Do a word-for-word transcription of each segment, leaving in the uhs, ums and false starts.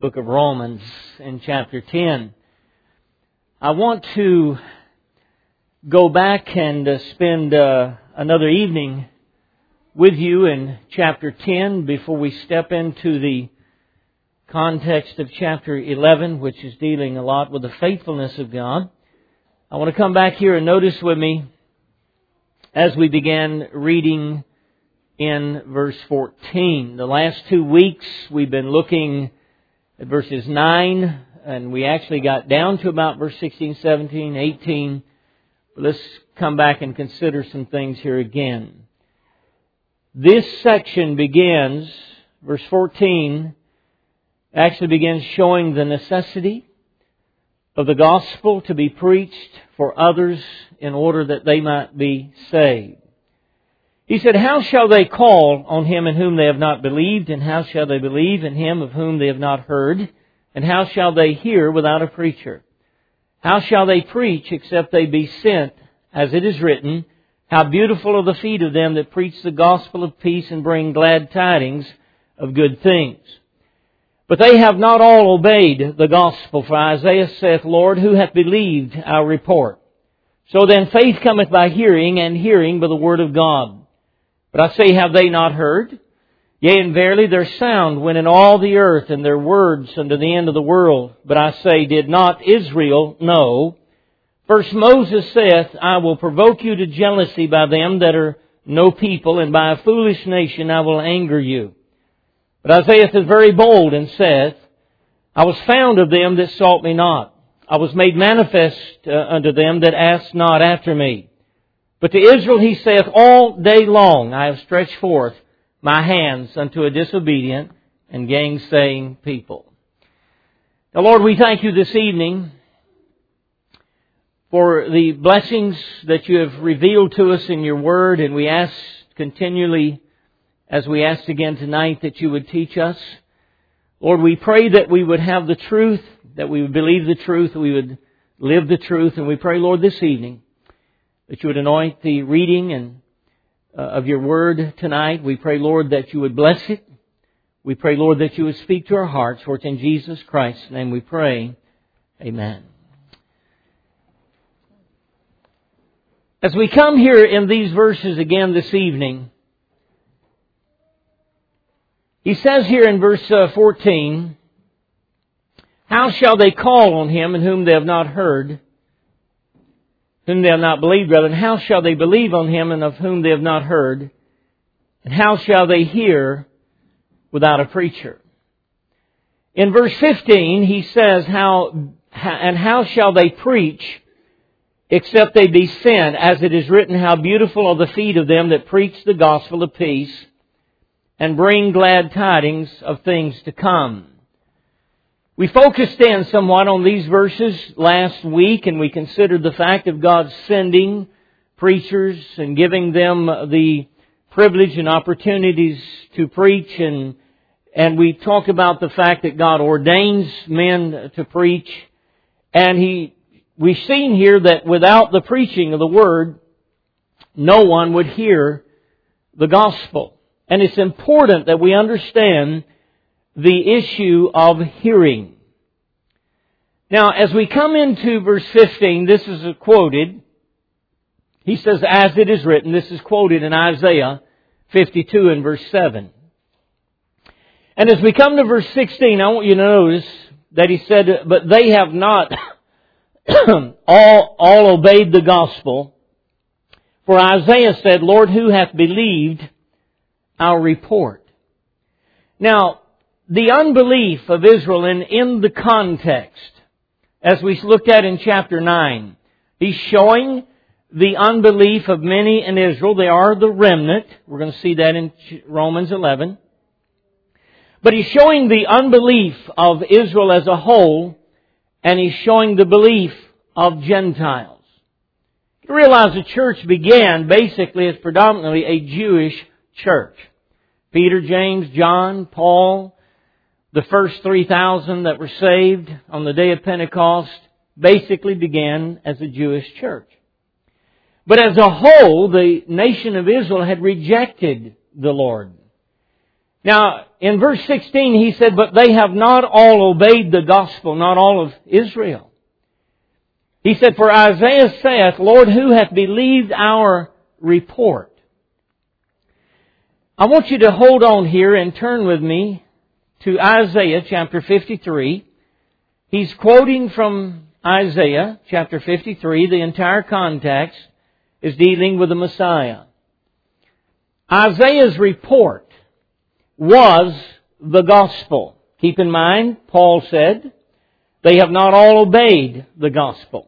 book of Romans in chapter ten. I want to go back and uh, spend uh, another evening with you in chapter ten before we step into the context of chapter eleven, which is dealing a lot with the faithfulness of God. I want to come back here and notice with me as we began reading in verse fourteen. The last two weeks we've been looking at verses nine, and we actually got down to about verse sixteen, seventeen, eighteen. But let's come back and consider some things here again. This section begins, verse fourteen, actually begins showing the necessity of the gospel to be preached for others in order that they might be saved. He said, "How shall they call on Him in whom they have not believed? And how shall they believe in Him of whom they have not heard? And how shall they hear without a preacher? How shall they preach except they be sent? As it is written, how beautiful are the feet of them that preach the gospel of peace and bring glad tidings of good things. But they have not all obeyed the gospel. For Isaiah saith, Lord, who hath believed our report? So then faith cometh by hearing, and hearing by the word of God. But I say, have they not heard? Yea, and verily their sound went in all the earth, and their words unto the end of the world. But I say, did not Israel know? First Moses saith, I will provoke you to jealousy by them that are no people, and by a foolish nation I will anger you. But Isaiah is very bold, and saith, I was found of them that sought me not. I was made manifest uh, unto them that asked not after me. But to Israel he saith, all day long I have stretched forth my hands unto a disobedient and gainsaying people." Now, Lord, we thank you this evening for the blessings that you have revealed to us in your word, and we ask continually, as we asked again tonight, that you would teach us. Lord, we pray that we would have the truth, that we would believe the truth, that we would live the truth, and we pray, Lord, this evening, that you would anoint the reading and uh, of your word tonight. We pray, Lord, that you would bless it. We pray, Lord, that you would speak to our hearts. For it's in Jesus Christ's name we pray. Amen. As we come here in these verses again this evening, he says here in verse fourteen, how shall they call on Him in whom they have not heard? Whom they have not believed, rather, and how shall they believe on Him and of whom they have not heard? And how shall they hear without a preacher? In verse fifteen, he says, "How and how shall they preach except they be sent? As it is written, how beautiful are the feet of them that preach the gospel of peace and bring glad tidings of things to come." We focused in somewhat on these verses last week, and we considered the fact of God sending preachers and giving them the privilege and opportunities to preach, and and we talked about the fact that God ordains men to preach, and He we've seen here that without the preaching of the Word, no one would hear the gospel. And it's important that we understand the issue of hearing. Now, as we come into verse fifteen, this is quoted. He says, as it is written, this is quoted in Isaiah fifty-two and verse seven. And as we come to verse sixteen, I want you to notice that he said, but they have not all, all obeyed the gospel. For Isaiah said, Lord, who hath believed our report? Now, the unbelief of Israel in, in the context, as we looked at in chapter nine, he's showing the unbelief of many in Israel. They are the remnant. We're going to see that in Romans eleven. But he's showing the unbelief of Israel as a whole, and he's showing the belief of Gentiles. You realize the church began basically as predominantly a Jewish church. Peter, James, John, Paul, the first three thousand that were saved on the day of Pentecost basically began as a Jewish church. But as a whole, the nation of Israel had rejected the Lord. Now, in verse sixteen, he said, but they have not all obeyed the gospel, not all of Israel. He said, for Isaiah saith, Lord, who hath believed our report? I want you to hold on here and turn with me to Isaiah chapter fifty-three. He's quoting from Isaiah chapter fifty-three. The entire context is dealing with the Messiah. Isaiah's report was the gospel. Keep in mind, Paul said, they have not all obeyed the gospel.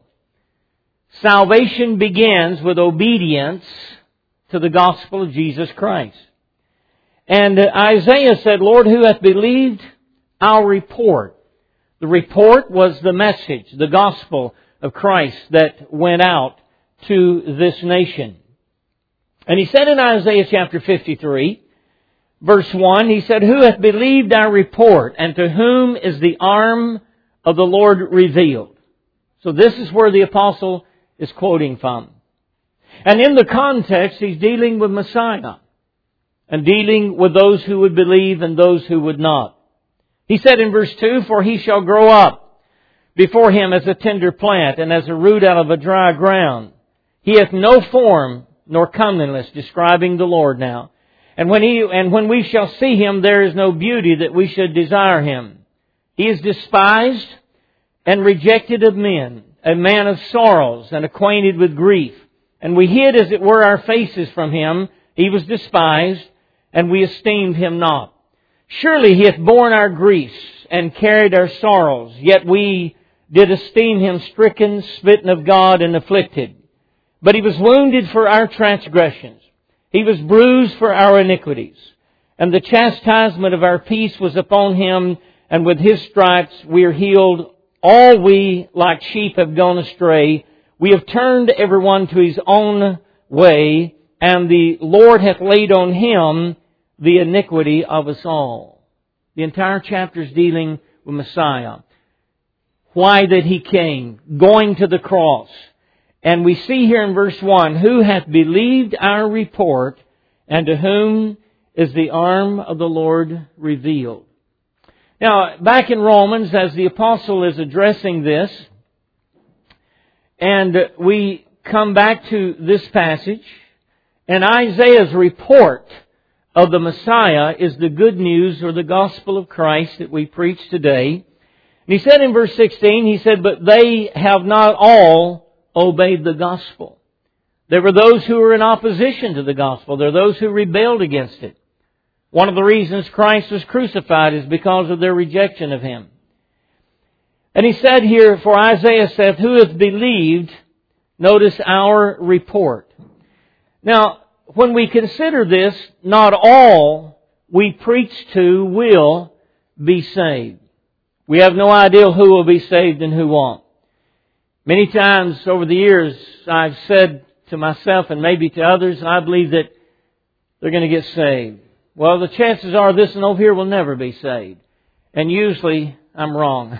Salvation begins with obedience to the gospel of Jesus Christ. And Isaiah said, Lord, who hath believed our report? The report was the message, the gospel of Christ that went out to this nation. And he said in Isaiah chapter fifty-three, verse one, he said, who hath believed our report, and to whom is the arm of the Lord revealed? So this is where the apostle is quoting from. And in the context, he's dealing with Messiah and dealing with those who would believe and those who would not. He said in verse two, for he shall grow up before him as a tender plant and as a root out of a dry ground. He hath no form nor comeliness, describing the Lord now. And when he, and when we shall see him, there is no beauty that we should desire him. He is despised and rejected of men, a man of sorrows and acquainted with grief. And we hid, as it were, our faces from him. He was despised, and we esteemed him not. Surely he hath borne our griefs and carried our sorrows. Yet we did esteem him stricken, smitten of God, and afflicted. But he was wounded for our transgressions. He was bruised for our iniquities. And the chastisement of our peace was upon him, and with his stripes we are healed. All we like sheep have gone astray. We have turned every one to his own way, and the Lord hath laid on him the iniquity of us all. The entire chapter is dealing with Messiah. Why that he came, going to the cross. And we see here in verse one, who hath believed our report, and to whom is the arm of the Lord revealed? Now, back in Romans, as the apostle is addressing this, and we come back to this passage, and Isaiah's report of the Messiah is the good news or the gospel of Christ that we preach today. And he said in verse sixteen, he said, but they have not all obeyed the gospel. There were those who were in opposition to the gospel. There are those who rebelled against it. One of the reasons Christ was crucified is because of their rejection of Him. And he said here, for Isaiah saith, who hath believed, notice, our report. Now, when we consider this, not all we preach to will be saved. We have no idea who will be saved and who won't. Many times over the years, I've said to myself and maybe to others, I believe that they're going to get saved. Well, the chances are this one over here will never be saved. And usually, I'm wrong.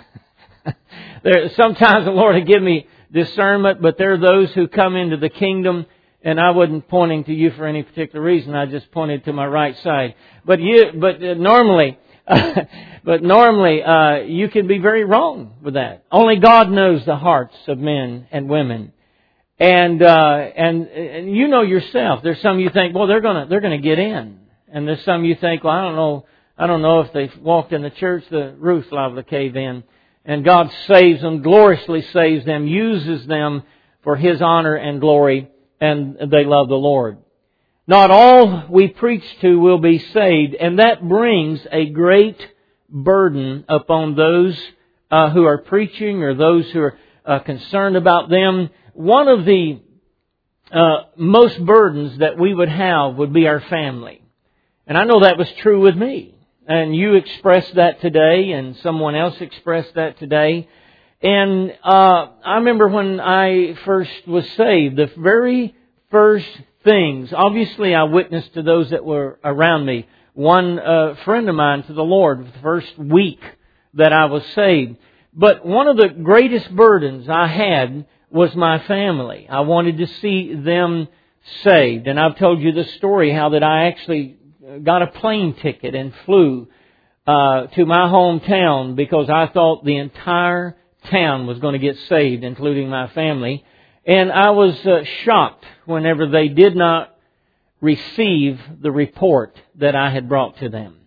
there, sometimes the Lord will give me discernment, but there are those who come into the kingdom, and I wasn't pointing to you for any particular reason. I just pointed to my right side. But you, but uh, normally, but normally, uh, you can be very wrong with that. Only God knows the hearts of men and women. And, uh, and, and you know yourself, there's some you think, well, they're gonna, they're gonna get in. And there's some you think, well, I don't know, I don't know if they walked in the church, the roof's liable to cave in. And God saves them, gloriously saves them, uses them for His honor and glory, and they love the Lord. Not all we preach to will be saved, and that brings a great burden upon those uh, who are preaching or those who are uh, concerned about them. One of the uh, most burdens that we would have would be our family. And I know that was true with me. And you expressed that today, and someone else expressed that today. And uh, I remember when I first was saved, the very first things, obviously I witnessed to those that were around me. One uh, friend of mine to the Lord, the first week that I was saved. But one of the greatest burdens I had was my family. I wanted to see them saved. And I've told you the story how that I actually got a plane ticket and flew uh, to my hometown because I thought the entire town was going to get saved, including my family. And I was uh, shocked whenever they did not receive the report that I had brought to them.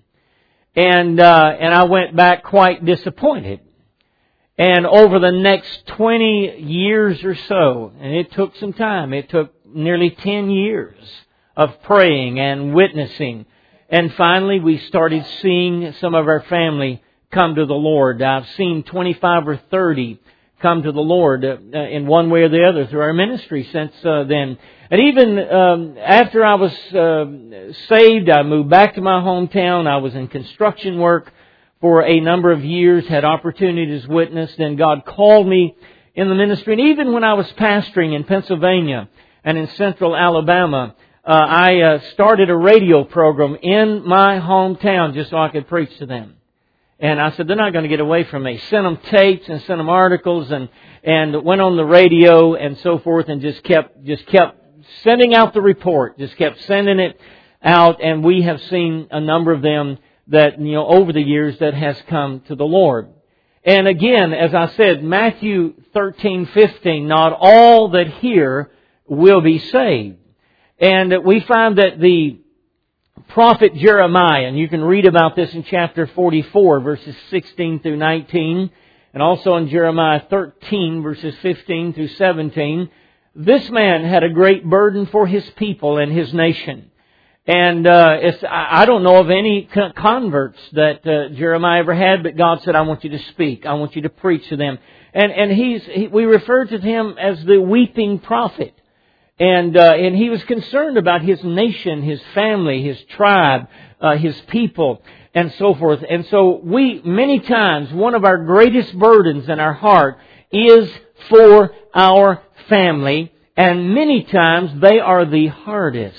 And uh, and I went back quite disappointed. And over the next twenty years or so, and it took some time, it took nearly ten years of praying and witnessing. And finally we started seeing some of our family come to the Lord. I've seen twenty-five or thirty come to the Lord uh, in one way or the other through our ministry since uh, then. And even um, after I was uh, saved, I moved back to my hometown. I was in construction work for a number of years, had opportunities to witness. Then God called me in the ministry. And even when I was pastoring in Pennsylvania and in central Alabama, uh, I uh, started a radio program in my hometown just so I could preach to them. And I said, they're not going to get away from me. Sent them tapes and sent them articles and, and went on the radio and so forth and just kept, just kept sending out the report. Just kept sending it out. And we have seen a number of them that, you know, over the years that has come to the Lord. And again, as I said, Matthew thirteen fifteen, not all that hear will be saved. And we find that the prophet Jeremiah, and you can read about this in chapter forty-four, verses sixteen through nineteen, and also in Jeremiah thirteen, verses fifteen through seventeen. This man had a great burden for his people and his nation. And uh, it's, I don't know of any converts that uh, Jeremiah ever had, but God said, I want you to speak. I want you to preach to them. And and he's he, we refer to him as the weeping prophet. And uh, and he was concerned about his nation, his family, his tribe, uh, his people, and so forth. And so we, many times, one of our greatest burdens in our heart is for our family. And many times they are the hardest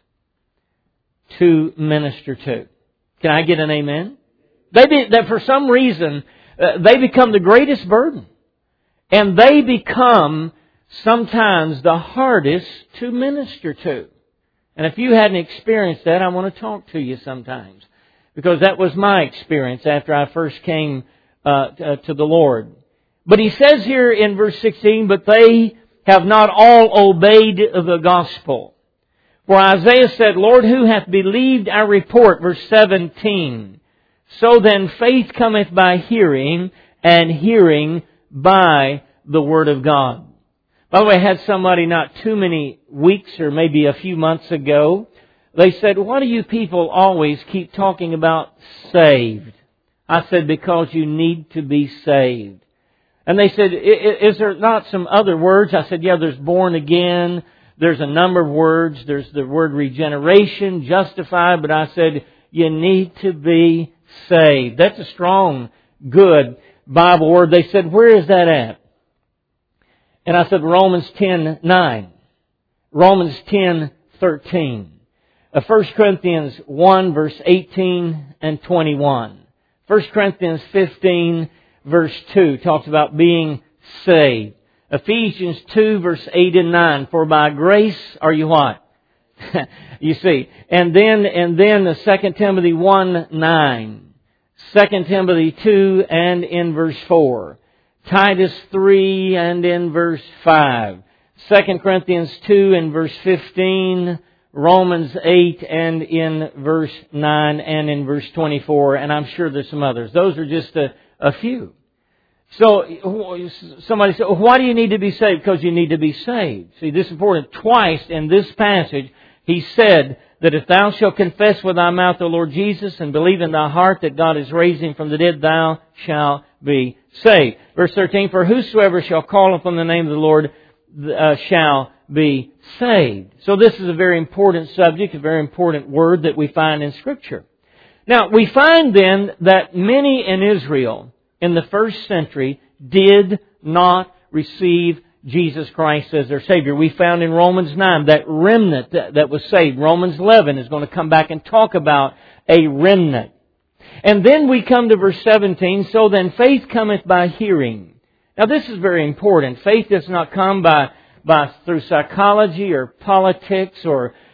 to minister to. Can I get an amen? They be, that for some reason, uh, they become the greatest burden. And they become sometimes the hardest to minister to. And if you hadn't experienced that, I want to talk to you sometimes. Because that was my experience after I first came uh, to the Lord. But he says here in verse sixteen, but they have not all obeyed the gospel. For Isaiah said, Lord, who hath believed our report? Verse seventeen. So then faith cometh by hearing, and hearing by the word of God. By the way, I had somebody not too many weeks or maybe a few months ago. They said, why do you people always keep talking about saved? I said, because you need to be saved. And they said, is there not some other words? I said, yeah, there's born again. There's a number of words. There's the word regeneration, justified. But I said, you need to be saved. That's a strong, good Bible word. They said, where is that at? And I said, Romans ten nine. Romans ten thirteen. First Corinthians one, verse eighteen and twenty-one. First Corinthians fifteen, verse two, talks about being saved. Ephesians two, verse eight and nine. For by grace are you what? You see. And then, and then the Second Timothy one nine. Second Timothy two and in verse four. Titus three and in verse five. Second Corinthians two and verse fifteen. Romans eight and in verse nine and in verse twenty-four. And I'm sure there's some others. Those are just a, a few. So somebody said, well, why do you need to be saved? Because you need to be saved. See, this is important. Twice in this passage, he said that if thou shalt confess with thy mouth the Lord Jesus and believe in thy heart that God is raised him from the dead, thou shalt be saved. Verse thirteen, for whosoever shall call upon the name of the Lord uh, shall be saved. So this is a very important subject, a very important word that we find in Scripture. Now, we find then that many in Israel in the first century did not receive Jesus Christ as their Savior. We found in Romans nine that remnant that, that was saved. Romans eleven is going to come back and talk about a remnant. And then we come to verse seventeen, so then faith cometh by hearing. Now this is very important. Faith does not come by, by through psychology or politics or,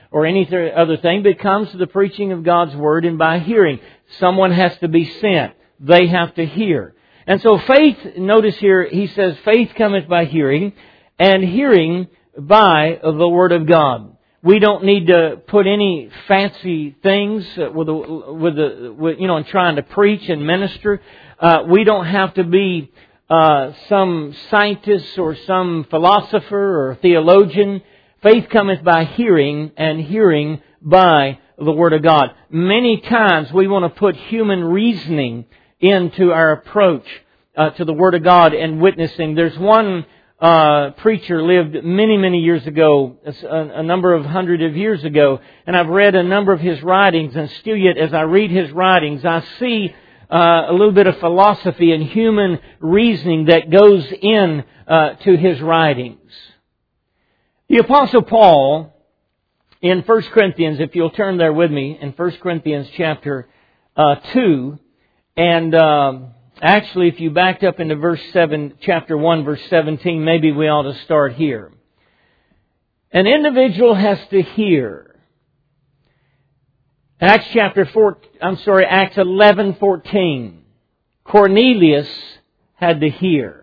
or any th- other thing, but it comes to the preaching of God's Word and by hearing. Someone has to be sent. They have to hear. And so faith, notice here, he says, faith cometh by hearing, and hearing by the Word of God. We don't need to put any fancy things with the, with the, with, you know, in trying to preach and minister. Uh, we don't have to be uh, some scientist or some philosopher or theologian. Faith cometh by hearing, and hearing by the Word of God. Many times we want to put human reasoning into our approach uh, to the Word of God and witnessing. There's one uh, preacher lived many, many years ago, a, a number of hundred of years ago, and I've read a number of his writings, and still yet as I read his writings, I see uh, a little bit of philosophy and human reasoning that goes in uh, to his writings. The Apostle Paul, in First Corinthians, if you'll turn there with me, in First Corinthians chapter uh, two, and um, actually if you backed up into verse seven, chapter one, verse seventeen, maybe we ought to start here. An individual has to hear. Acts chapter four, I'm sorry, Acts eleven fourteen. Cornelius had to hear.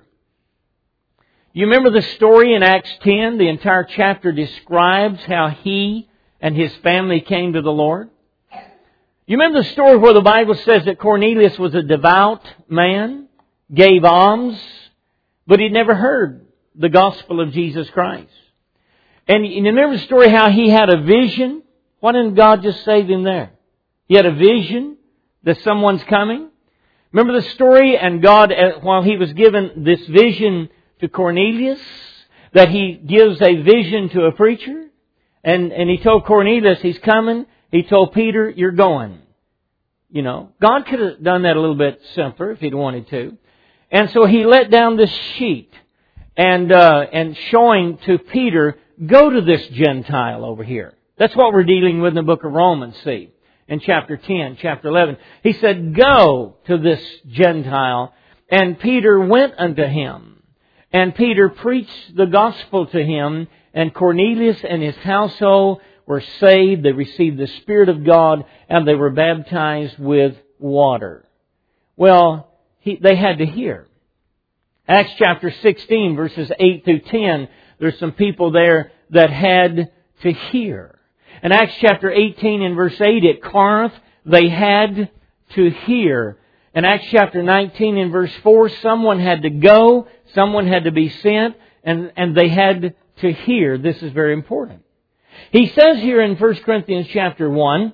You remember the story in Acts ten? The entire chapter describes how he and his family came to the Lord. You remember the story where the Bible says that Cornelius was a devout man, gave alms, but he'd never heard the gospel of Jesus Christ. And you remember the story how he had a vision? Why didn't God just save him there? He had a vision that someone's coming. Remember the story? And God, while he was given this vision to Cornelius, that he gives a vision to a preacher. And, and he told Cornelius, he's coming. He told Peter, you're going. You know, God could have done that a little bit simpler if He'd wanted to. And so He let down this sheet and, uh, and showing to Peter, go to this Gentile over here. That's what we're dealing with in the book of Romans, see, in chapter ten, chapter eleven. He said, go to this Gentile. And Peter went unto him. And Peter preached the gospel to him. And Cornelius and his household were saved. They received the Spirit of God. And they were baptized with water. Well, he, they had to hear. Acts chapter sixteen, verses eight through ten. There's some people there that had to hear. In Acts chapter eighteen and verse eight at Corinth, they had to hear. In Acts chapter nineteen and verse four, someone had to go, someone had to be sent, and, and they had to hear. This is very important. He says here in First Corinthians chapter one,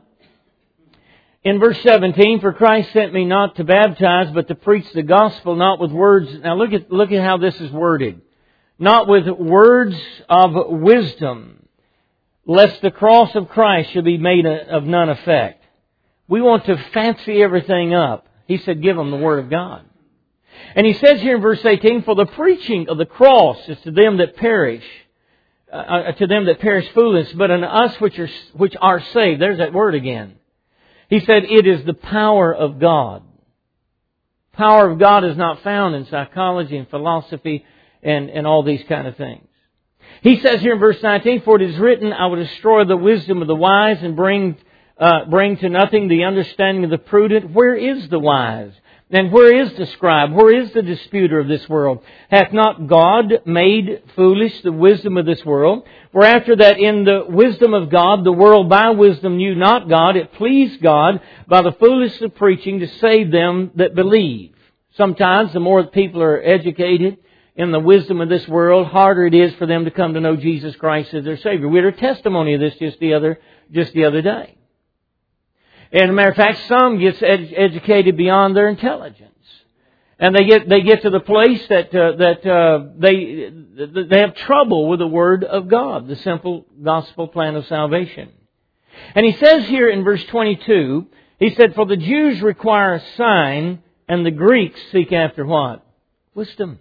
in verse seventeen, for Christ sent me not to baptize, but to preach the gospel, not with words. Now look at, look at how this is worded. Not with words of wisdom, lest the cross of Christ should be made of none effect. We want to fancy everything up. He said, give them the Word of God. And he says here in verse eighteen, for the preaching of the cross is to them that perish, uh, to them that perish foolish, but unto us which are, which are saved. There's that word again. He said, it is the power of God. Power of God is not found in psychology and philosophy and, and all these kind of things. He says here in verse nineteen, for it is written, I will destroy the wisdom of the wise and bring uh, bring to nothing the understanding of the prudent. Where is the wise? And where is the scribe? Where is the disputer of this world? Hath not God made foolish the wisdom of this world? For after that in the wisdom of God, the world by wisdom knew not God. It pleased God by the foolishness of preaching to save them that believe. Sometimes the more people are educated in the wisdom of this world, harder it is for them to come to know Jesus Christ as their Savior. We had a testimony of this just the other, just the other day. And as a matter of fact, some get ed- educated beyond their intelligence, and they get they get to the place that uh, that uh, they they have trouble with the Word of God, the simple gospel plan of salvation. And he says here in verse twenty-two, he said, "For the Jews require a sign, and the Greeks seek after what? Wisdom."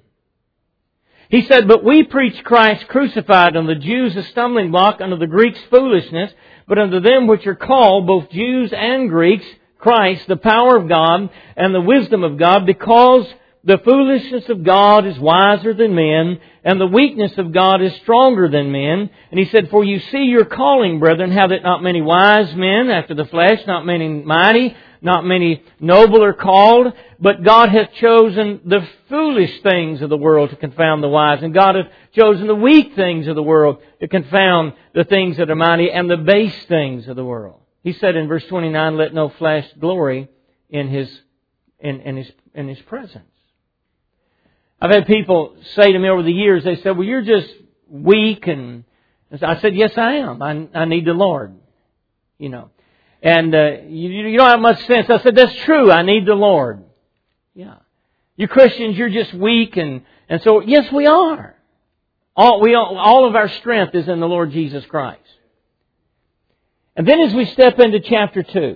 He said, "But we preach Christ crucified, unto the Jews a stumbling block, unto the Greeks foolishness. But unto them which are called, both Jews and Greeks, Christ, the power of God and the wisdom of God, because the foolishness of God is wiser than men, and the weakness of God is stronger than men. And He said, for you see your calling, brethren, how that not many wise men after the flesh, not many mighty, not many noble are called, but God hath chosen the foolish things of the world to confound the wise, and God hath chosen the weak things of the world to confound the things that are mighty, and the base things of the world. He said in verse twenty-nine, let no flesh glory in His in, in His in His presence. I've had people say to me over the years, they said, well, you're just weak, and I said, yes, I am. I, I need the Lord. You know. And uh, you, you don't have much sense. I said, that's true. I need the Lord. Yeah. You Christians, you're just weak. And, and so, yes, we are. All, we, all of our strength is in the Lord Jesus Christ. And then as we step into chapter two,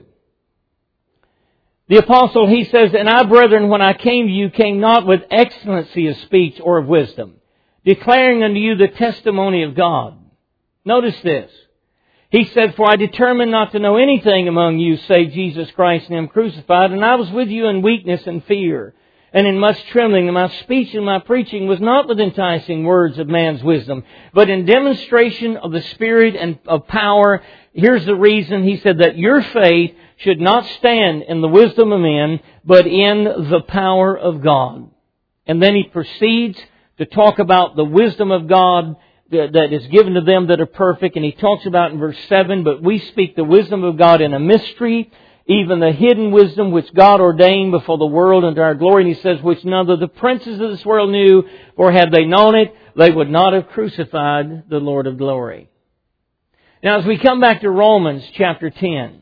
the apostle, he says, and I, brethren, when I came to you, came not with excellency of speech or of wisdom, declaring unto you the testimony of God. Notice this. He said, for I determined not to know anything among you save Jesus Christ and Him crucified. And I was with you in weakness and fear, and in much trembling. And my speech and my preaching was not with enticing words of man's wisdom, but in demonstration of the Spirit and of power. Here's the reason. He said that your faith should not stand in the wisdom of men, but in the power of God. And then he proceeds to talk about the wisdom of God that is given to them that are perfect. And he talks about in verse seven, but we speak the wisdom of God in a mystery, even the hidden wisdom which God ordained before the world unto our glory. And he says, which none of the princes of this world knew, for had they known it, they would not have crucified the Lord of glory. Now as we come back to Romans chapter ten,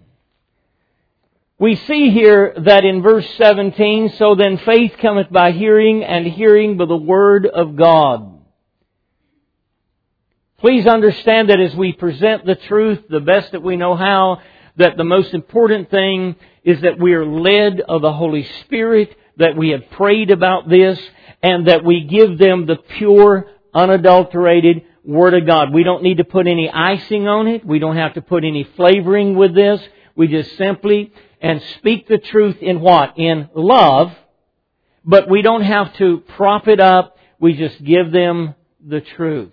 we see here that in verse seventeen, so then faith cometh by hearing, and hearing by the word of God. Please understand that as we present the truth the best that we know how, that the most important thing is that we are led of the Holy Spirit, that we have prayed about this, and that we give them the pure, unadulterated Word of God. We don't need to put any icing on it. We don't have to put any flavoring with this. We just simply and speak the truth in what? In love. But we don't have to prop it up. We just give them the truth.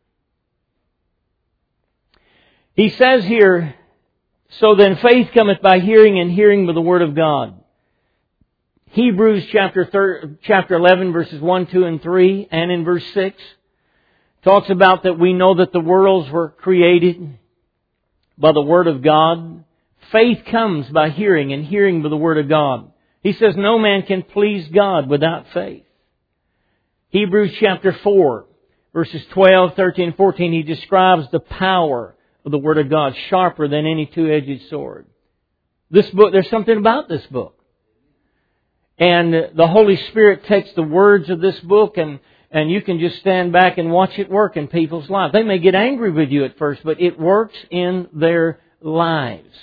He says here, so then faith cometh by hearing, and hearing by the Word of God. Hebrews chapter thir- chapter eleven, verses one, two, and three, and in verse six, talks about that we know that the worlds were created by the Word of God. Faith comes by hearing, and hearing by the Word of God. He says no man can please God without faith. Hebrews chapter four, verses twelve, thirteen, and fourteen, he describes the power of the Word of God, sharper than any two-edged sword. This book, there's something about this book. And the Holy Spirit takes the words of this book, and, and you can just stand back and watch it work in people's lives. They may get angry with you at first, but it works in their lives.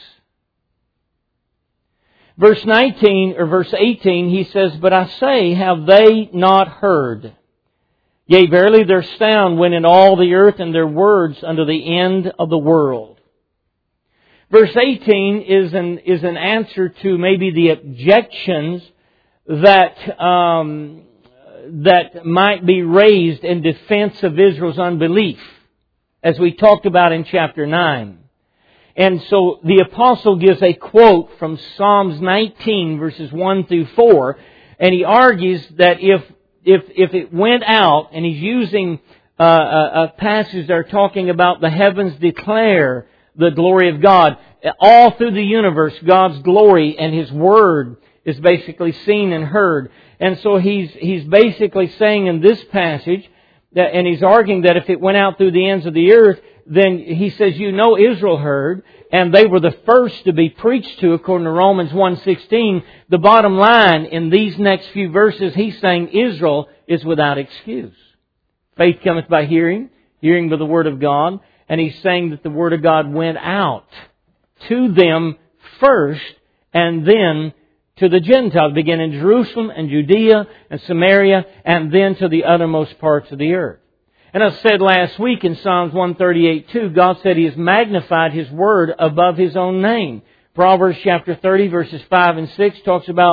Verse nineteen, or verse eighteen, he says, but I say, have they not heard? Yea, verily their sound went in all the earth, and their words unto the end of the world. Verse eighteen is an is an answer to maybe the objections that um, that might be raised in defense of Israel's unbelief, as we talked about in chapter nine. And so the apostle gives a quote from Psalms nineteen, verses one through four, and he argues that if If if it went out, and he's using uh, a, a passage that are talking about the heavens declare the glory of God. All through the universe, God's glory and His Word is basically seen and heard. And so he's he's basically saying in this passage, that, and he's arguing that if it went out through the ends of the earth, then he says, you know, Israel heard, and they were the first to be preached to, according to Romans one sixteen. The bottom line, in these next few verses, he's saying Israel is without excuse. Faith cometh by hearing, hearing by the Word of God. And he's saying that the Word of God went out to them first, and then to the Gentiles, beginning in Jerusalem and Judea and Samaria, and then to the uttermost parts of the earth. And I said last week in Psalms one thirty-eight two, God said He has magnified His Word above His own name. Proverbs chapter thirty, verses five and six talks about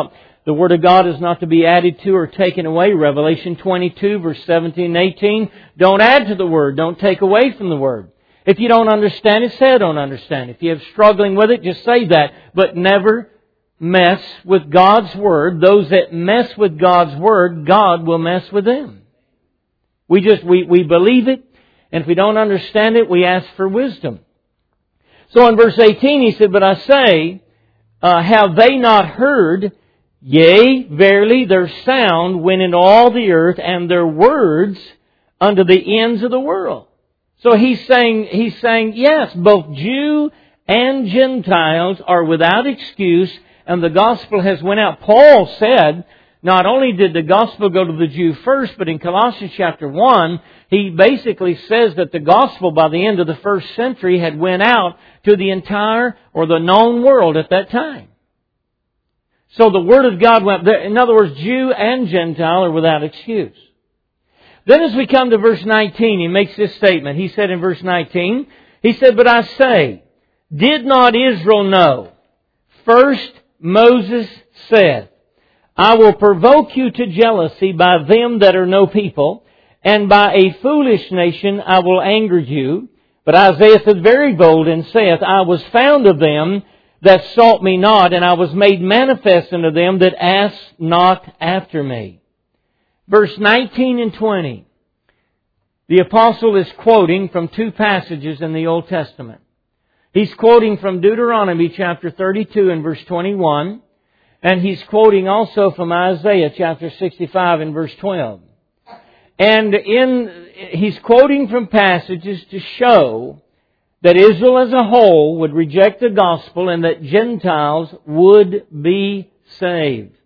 The Word of God is not to be added to or taken away. Revelation twenty-two, verse seventeen and eighteen. Don't add to the Word. Don't take away from the Word. If you don't understand it, say I don't understand. If you're struggling with it, just say that. But never mess with God's Word. Those that mess with God's Word, God will mess with them. We just, we, we believe it. And if we don't understand it, we ask for wisdom. So in verse eighteen, he said, but I say, uh, have they not heard? Yea, verily, their sound went into all the earth, and their words unto the ends of the world. So he's saying, he's saying, yes, both Jew and Gentiles are without excuse, and the gospel has went out. Paul said, not only did the gospel go to the Jew first, but in Colossians chapter one, he basically says that the gospel by the end of the first century had went out to the entire or the known world at that time. So the Word of God went, in other words, Jew and Gentile are without excuse. Then as we come to verse nineteen, he makes this statement. He said in verse nineteen, he said, but I say, did not Israel know? First Moses said, I will provoke you to jealousy by them that are no people, and by a foolish nation I will anger you. But Isaiah is very bold and saith, I was found of them that sought me not, and I was made manifest unto them that asked not after me. Verse nineteen and twenty. The apostle is quoting from two passages in the Old Testament. He's quoting from Deuteronomy chapter thirty-two and verse twenty-one. And he's quoting also from Isaiah chapter sixty-five and verse twelve. And in, he's quoting from passages to show that Israel as a whole would reject the gospel and that Gentiles would be saved.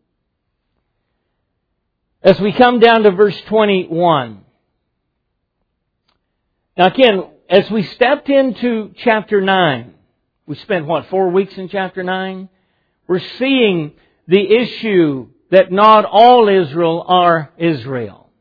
As we come down to verse twenty-one. Now again, as we stepped into chapter nine, we spent what, four weeks in chapter nine? We're seeing the issue that not all Israel are Israel.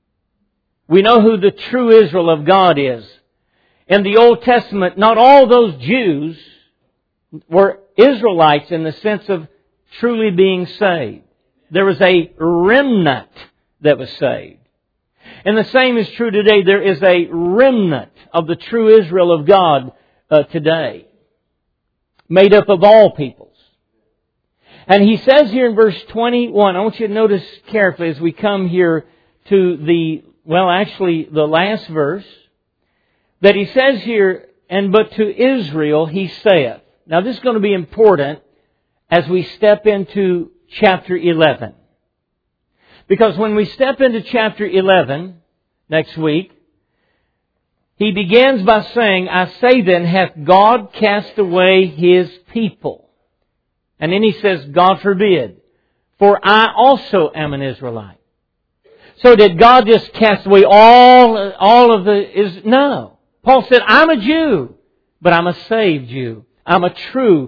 We know who the true Israel of God is. In the Old Testament, not all those Jews were Israelites in the sense of truly being saved. There was a remnant that was saved. And the same is true today. There is a remnant of the true Israel of God uh, today, made up of all peoples. And he says here in verse twenty-one, I want you to notice carefully as we come here to the, well actually the last verse, that he says here, and but to Israel he saith. Now this is going to be important as we step into chapter eleven. Because when we step into chapter eleven next week, he begins by saying, I say then, hath God cast away His people? And then he says, God forbid, for I also am an Israelite. So did God just cast away all, all of the... Is No. Paul said, I'm a Jew, but I'm a saved Jew. I'm a true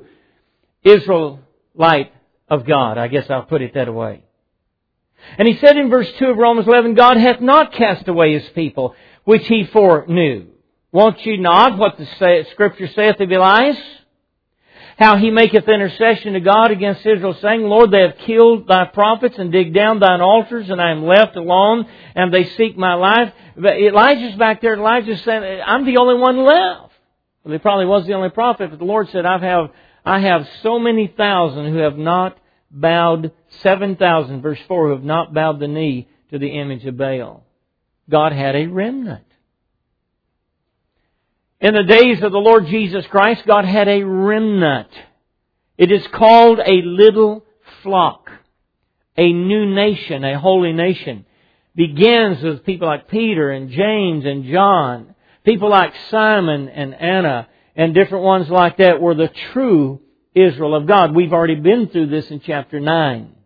Israelite of God. I guess I'll put it that way. And he said in verse two of Romans eleven, God hath not cast away His people, which He foreknew. Won't ye not what the Scripture saith of Elias? How he maketh intercession to God against Israel, saying, Lord, they have killed Thy prophets and digged down Thine altars, and I am left alone, and they seek my life. But Elijah's back there. Elijah's saying, I'm the only one left. Well, he probably was the only prophet, but the Lord said, I have, I have so many thousand who have not bowed, seven thousand, verse four, who have not bowed the knee to the image of Baal. God had a remnant. In the days of the Lord Jesus Christ, God had a remnant. It is called a little flock. A new nation, a holy nation. Begins with people like Peter and James and John. People like Simon and Anna and different ones like that were the true Israel of God. We've already been through this in chapter nine.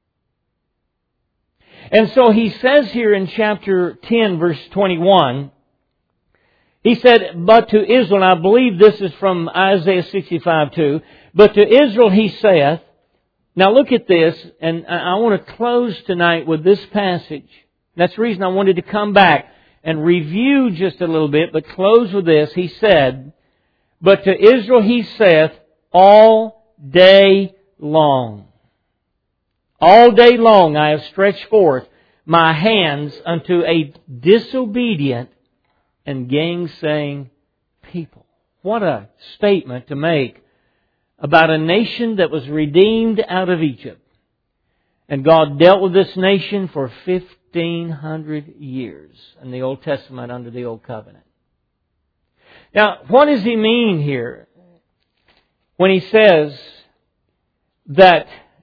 And so he says here in chapter ten, verse twenty-one, he said, but to Israel, and I believe this is from Isaiah sixty-five too, but to Israel he saith, now look at this, and I want to close tonight with this passage. That's the reason I wanted to come back and review just a little bit, but close with this. He said, but to Israel he saith, all day long. All day long I have stretched forth my hands unto a disobedient and gainsaying people. What a statement to make about a nation that was redeemed out of Egypt. And God dealt with this nation for fifteen hundred years in the Old Testament under the Old Covenant. Now, what does He mean here when He says that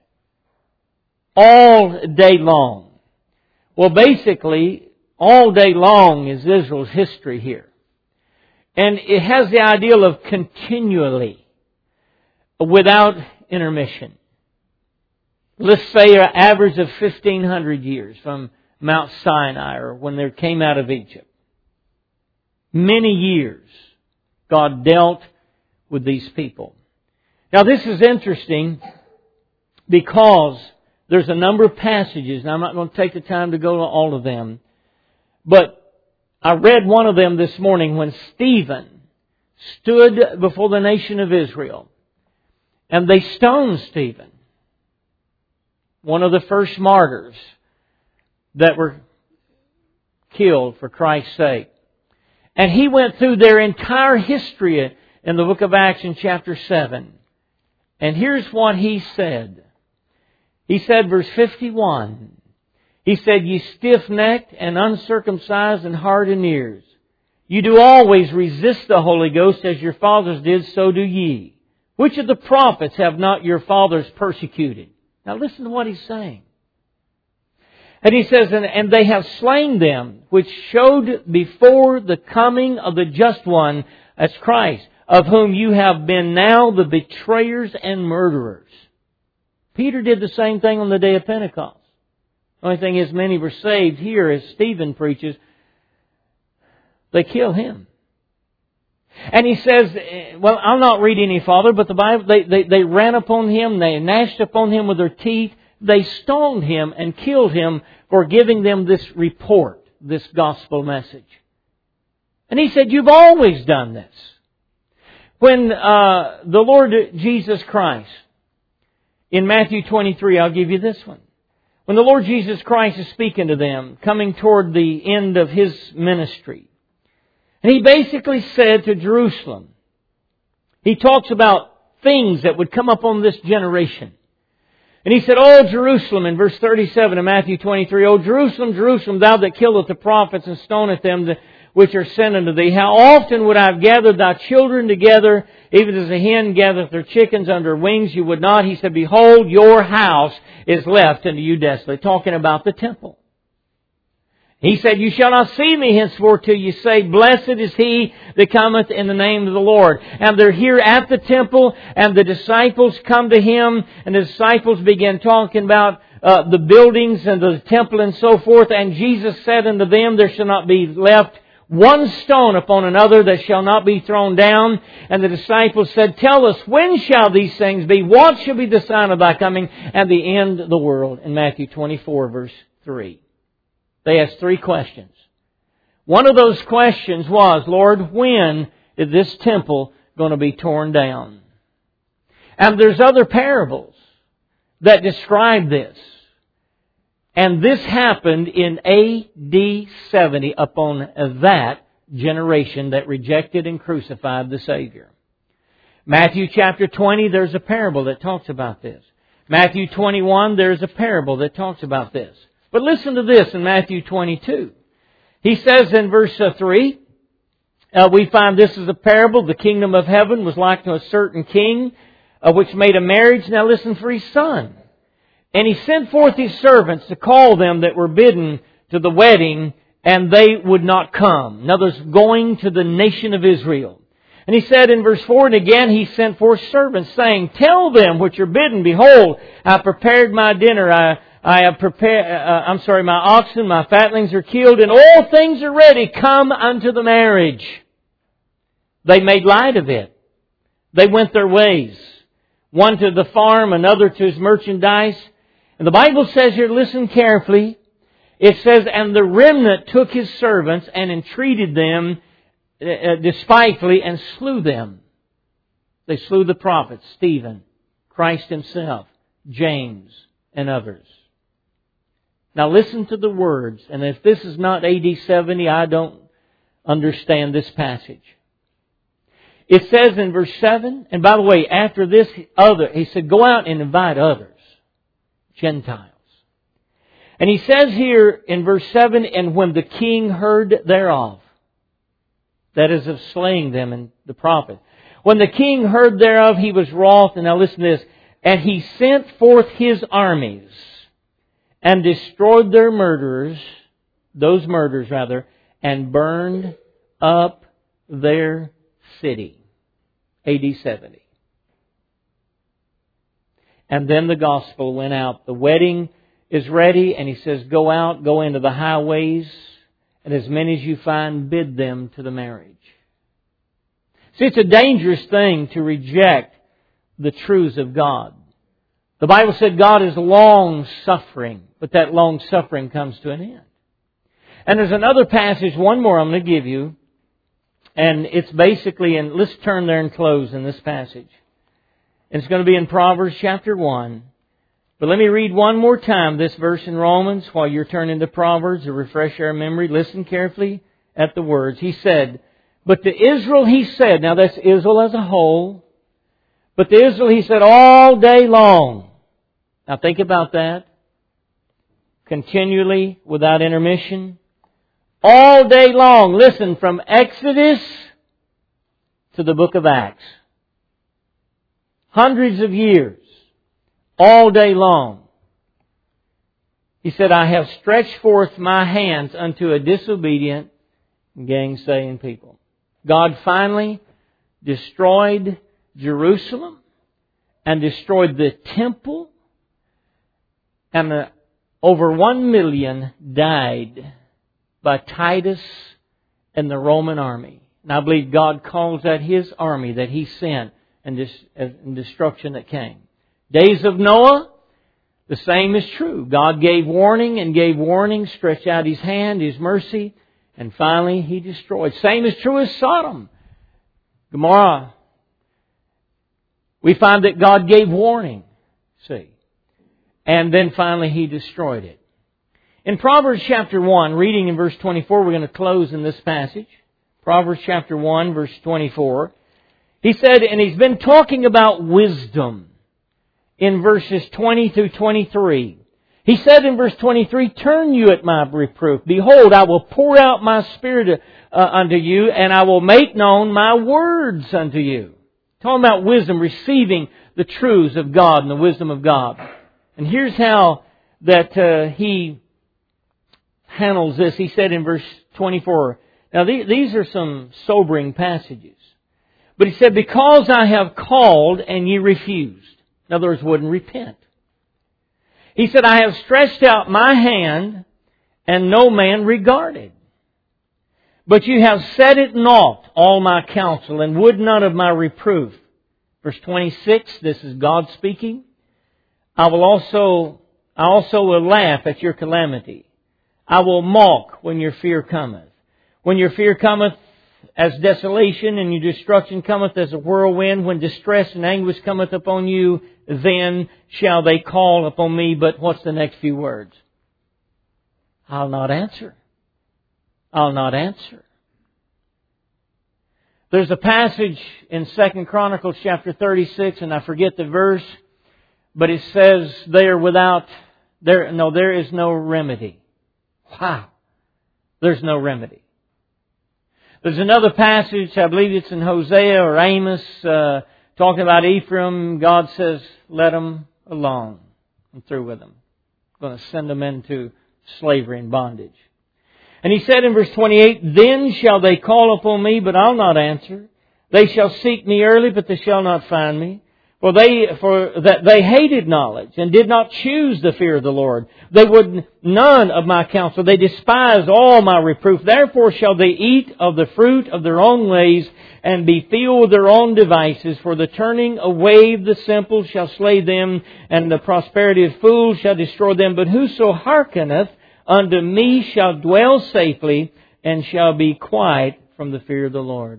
all day long? Well, basically, all day long is Israel's history here. And it has the ideal of continually, without intermission. Let's say an average of fifteen hundred years from Mount Sinai or when they came out of Egypt. Many years God dealt with these people. Now this is interesting because there's a number of passages, and I'm not going to take the time to go to all of them, but I read one of them this morning when Stephen stood before the nation of Israel and they stoned Stephen, one of the first martyrs that were killed for Christ's sake. And he went through their entire history in the book of Acts in chapter seven. And here's what he said. He said, verse fifty-one, he said, "Ye stiff-necked and uncircumcised in heart and ears, you do always resist the Holy Ghost, as your fathers did, so do ye. Which of the prophets have not your fathers persecuted?" Now listen to what he's saying. And he says, and, and they have slain them, which showed before the coming of the just one, as Christ, of whom you have been now the betrayers and murderers. Peter did the same thing on the day of Pentecost. The only thing is, many were saved here, as Stephen preaches. They kill him. And he says, well, I'll not read any farther, but the Bible, they, they, they ran upon him, they gnashed upon him with their teeth, they stoned him and killed him for giving them this report, this gospel message. And he said, you've always done this. When uh, the Lord Jesus Christ, in Matthew twenty-three, I'll give you this one. When the Lord Jesus Christ is speaking to them, coming toward the end of His ministry, and He basically said to Jerusalem, He talks about things that would come upon this generation. And He said, "O Jerusalem," in verse thirty-seven of Matthew twenty-three, "O Jerusalem, Jerusalem, thou that killest the prophets and stonest them which are sent unto thee, how often would I have gathered thy children together, even as a hen gathereth her chickens under her wings, you would not. He said, behold, your house is left unto you desolate." Talking about the temple. He said, "You shall not see me henceforth till you say, blessed is he that cometh in the name of the Lord." And they're here at the temple, and the disciples come to Him, and the disciples begin talking about uh, the buildings and the temple and so forth. And Jesus said unto them, "There shall not be left one stone upon another that shall not be thrown down." And the disciples said, "Tell us, when shall these things be? What shall be the sign of thy coming and the end of the world?" In Matthew twenty-four, verse three. They asked three questions. One of those questions was, "Lord, when is this temple going to be torn down?" And there's other parables that describe this. And this happened in A D seventy upon that generation that rejected and crucified the Savior. Matthew chapter twenty, there's a parable that talks about this. Matthew twenty-one, there's a parable that talks about this. But listen to this in Matthew twenty-two. He says in verse three, uh, we find this is a parable. The kingdom of heaven was like to a certain king, uh, which made a marriage. Now listen, for his son. And he sent forth his servants to call them that were bidden to the wedding, and they would not come. In other words, going to the nation of Israel. And he said in verse four, and again he sent forth servants, saying, tell them which are bidden, behold, I have prepared my dinner. I, I have prepared, uh, I'm sorry, my oxen, my fatlings are killed, and all things are ready. Come unto the marriage. They made light of it. They went their ways. One to the farm, another to his merchandise. And the Bible says here, listen carefully. It says, and the remnant took his servants and entreated them uh, despitefully and slew them. They slew the prophets, Stephen, Christ himself, James, and others. Now listen to the words, and if this is not A D seventy, I don't understand this passage. It says in verse seven, and by the way, after this, other, he said, go out and invite others, Gentiles. And he says here in verse seven, and when the king heard thereof, that is of slaying them and the prophet. When the king heard thereof, he was wroth, and now listen to this, and he sent forth his armies, and destroyed their murderers, those murderers rather, and burned up their city. A D seventy. And then the gospel went out. The wedding is ready, and he says, go out, go into the highways, and as many as you find, bid them to the marriage. See, it's a dangerous thing to reject the truths of God. The Bible said God is long-suffering, but that long-suffering comes to an end. And there's another passage, one more I'm going to give you, and it's basically, and let's turn there and close in this passage. And it's going to be in Proverbs chapter one. But let me read one more time this verse in Romans while you're turning to Proverbs to refresh our memory. Listen carefully at the words. He said, but to Israel he said, now that's Israel as a whole, but to Israel he said all day long. Now think about that. Continually, without intermission. All day long. Listen, from Exodus to the book of Acts. Hundreds of years. All day long. He said, I have stretched forth my hands unto a disobedient, gainsaying people. God finally destroyed Jerusalem and destroyed the temple, and the, over one million died by Titus and the Roman army. And I believe God calls that His army that He sent and, dis, and destruction that came. Days of Noah, the same is true. God gave warning and gave warning, stretched out His hand, His mercy, and finally He destroyed. Same is true as Sodom. Gomorrah. We find that God gave warning, see. And then finally He destroyed it. In Proverbs chapter one, reading in verse twenty-four, we're going to close in this passage. Proverbs chapter one, verse twenty-four. He said, and he's been talking about wisdom in verses twenty through twenty-three. He said in verse twenty-three, turn you at my reproof. Behold, I will pour out my spirit uh, unto you, and I will make known my words unto you. Talking about wisdom, receiving the truths of God and the wisdom of God. And here's how that uh, he handles this. He said in verse twenty-four, now these are some sobering passages. But he said, because I have called and ye refused. In other words, wouldn't repent. He said, I have stretched out my hand and no man regarded. But you have set at naught all my counsel and would none of my reproof. Verse twenty-six, this is God speaking. I will also, I also will laugh at your calamity. I will mock when your fear cometh. When your fear cometh as desolation and your destruction cometh as a whirlwind, when distress and anguish cometh upon you, then shall they call upon me. But what's the next few words? I'll not answer. I'll not answer. There's a passage in Second Chronicles chapter thirty-six, and I forget the verse, but it says there without, there, no, there is no remedy. Wow. There's no remedy. There's another passage, I believe it's in Hosea or Amos, uh, talking about Ephraim. God says, let them alone. I'm through with them. I'm going to send them into slavery and bondage. And He said in verse twenty-eight, then shall they call upon me, but I'll not answer. They shall seek me early, but they shall not find me. For they, for that they hated knowledge and did not choose the fear of the Lord. They would none of my counsel. They despised all my reproof. Therefore shall they eat of the fruit of their own ways and be filled with their own devices. For the turning away of the simple shall slay them, and the prosperity of fools shall destroy them. But whoso hearkeneth unto me shall dwell safely and shall be quiet from the fear of the Lord.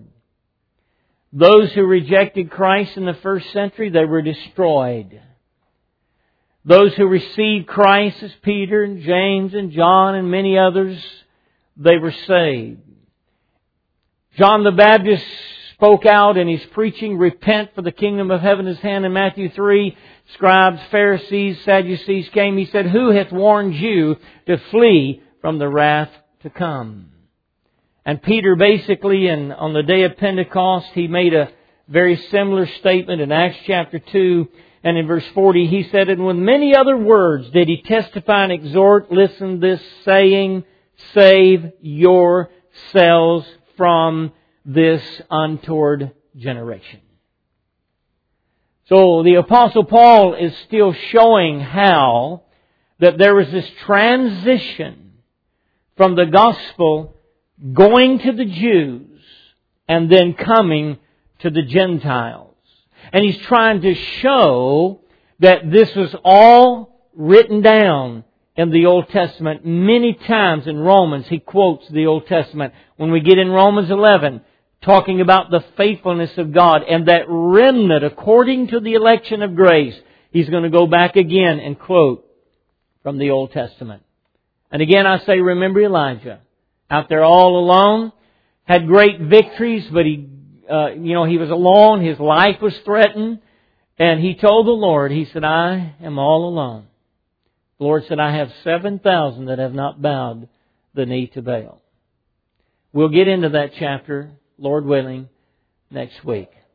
Those who rejected Christ in the first century, they were destroyed. Those who received Christ as Peter and James and John and many others, they were saved. John the Baptist spoke out in his preaching, "Repent, for the kingdom of heaven is hand." In Matthew three, scribes, Pharisees, Sadducees came. He said, "Who hath warned you to flee from the wrath to come?" And Peter basically, in, on the day of Pentecost, he made a very similar statement in Acts chapter two. And in verse forty, he said, "And with many other words did he testify and exhort," listen this, saying, "Save yourselves from this untoward generation." So the Apostle Paul is still showing how that there was this transition from the gospel going to the Jews and then coming to the Gentiles. And he's trying to show that this was all written down in the Old Testament. Many times in Romans, he quotes the Old Testament. When we get in Romans eleven, talking about the faithfulness of God and that remnant according to the election of grace, he's going to go back again and quote from the Old Testament. And again, I say, remember Elijah. Out there all alone, had great victories, but he Uh, you know, he was alone. His life was threatened. And he told the Lord, he said, "I am all alone." The Lord said, "I have seven thousand that have not bowed the knee to Baal." We'll get into that chapter, Lord willing, next week.